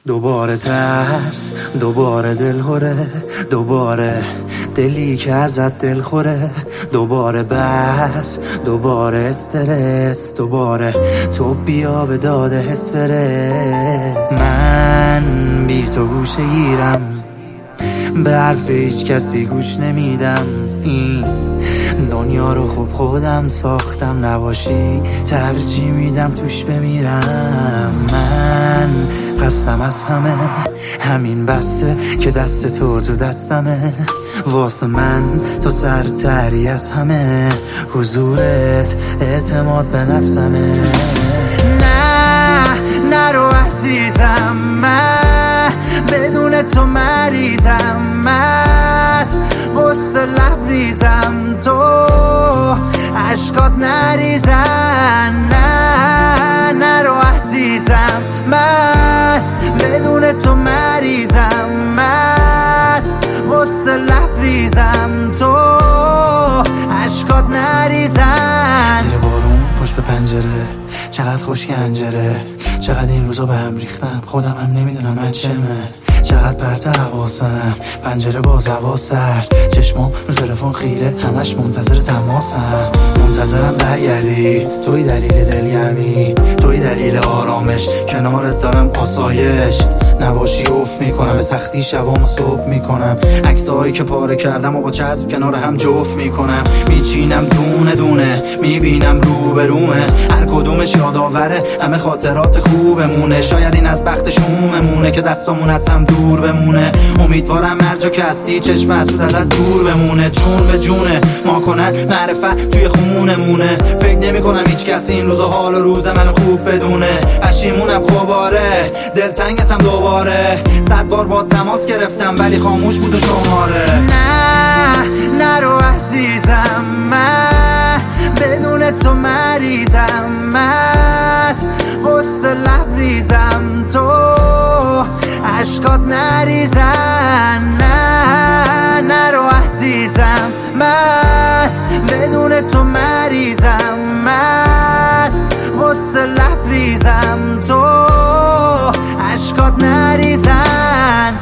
دوباره ترس، دوباره دلهوره، دوباره دلی که ازت دل خوره، دوباره بس، دوباره استرس، دوباره تو بیا به داده حس برس. من بی تو گوشه گیرم، به حرف هیچ کسی گوش نمیدم. این دنیا رو خوب خودم ساختم، نباشی ترجیح میدم توش بمیرم. من قصدم از همه همین بسته که دست تو دستمه، واسه من تو سرتری از همه، حضورت اعتماد به نفسمه. نرو عزیزم، من بدون تو مریضم، مست غصه لبریزم، تو عشقات نریزن. نرو عزیزم، من بدون تو مریضم، مست غصه لبریزم، تو عشقات نریزن. زیر بارون پشت به پنجره، چقدر خوش گنجره، چقدر این روزا به هم ریختم، خودم هم نمیدونم من چمه. چقدر پرت حواسم، پنجره باز هوا سرد، چشمام رو تلفن خیره، همش منتظر تماسم. منتظرم برگردی، توی دلیل دلگرمی، توی دلیل آرامش، کنارت دارم آسایش. نباشی افت میکنم، به سختی شبامو صبح میکنم، عکسایی که پاره کردم و با چسب کنار هم جفت میکنم. میچینم دونه دونه، میبینم رو به رومه، هر کدومش یادآوره همه خاطرات خوبمونه. شاید این از بخت شوممونه که دستامون از هم دور بمونه. امیدوارم هر جا که هستی چشم حسود ازت دور بمونه. جون به جونه ما کنن معرفت توی خونمونه، فکر نمی کنم هیچ کسی این روزا حال و روز منو خوب بدونه. پشیمونم خوباره، دلتنگتم دوباره، 100 بار با تماس گرفتم ولی خاموش بود و شماره. نرو عزیزم، من بدون تو مریضم، مست غصه لبریزم، تو عشقات نریزن. نرو عزیزم، من بدون تو مریضم، مست غصه لبریزم، تو عشقات نریزن.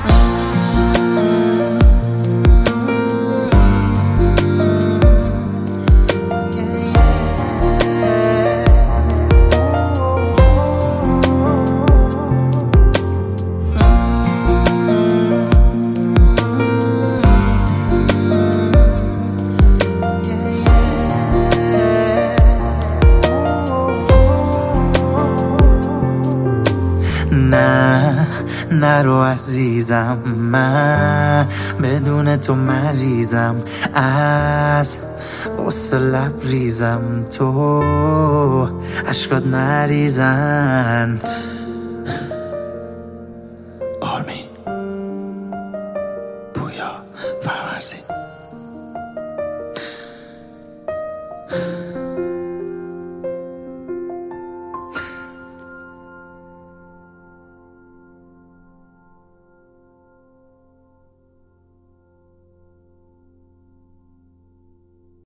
نرو عزیزم، من بدون تو مریضم، از غصه لبریزم، تو عشقات نریزن.